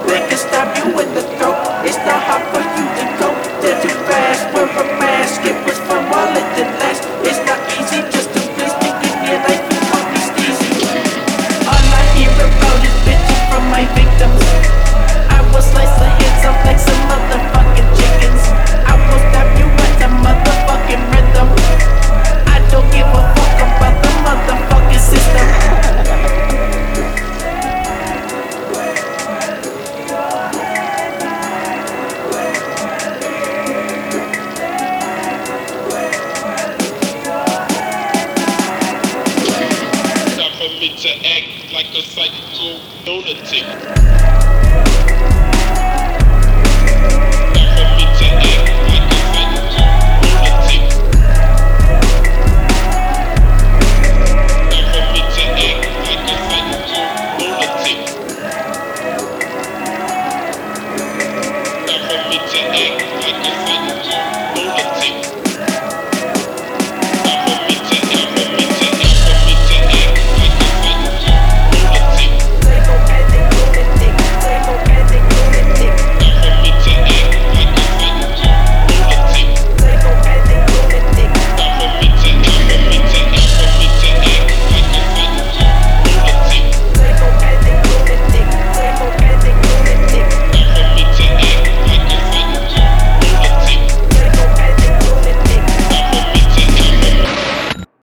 They can stab you in the throat. It's not hard for you to go. They're too fast for a mask. It was fun while it did last. It's not easy just to please me. Give me a life and call me Steezy. All I hear about is bitches from my victims. I will slice the heads off like some motherfucking chickens. I will stab you at the motherfucking rhythm. I don't give a fuck about the motherfucking system. Time for me to act like a psycho lunatic.